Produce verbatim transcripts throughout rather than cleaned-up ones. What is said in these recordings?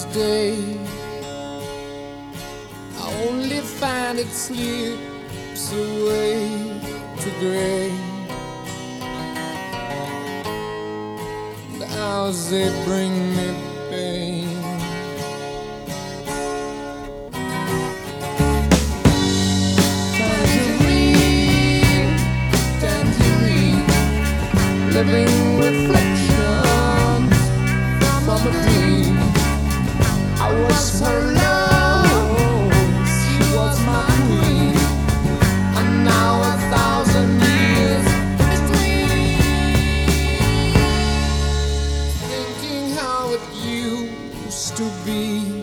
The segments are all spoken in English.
day. I only find it slips away to gray. The hours they bring me pain. Tangerine, tangerine, living reflections from a dream. I was her love, she was my queen, and now a thousand years between. Thinking how it used to be.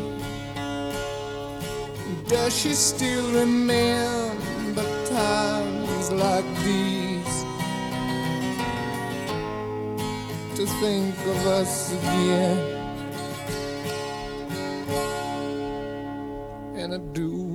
Does she still remember times like these? To think of us again, and I do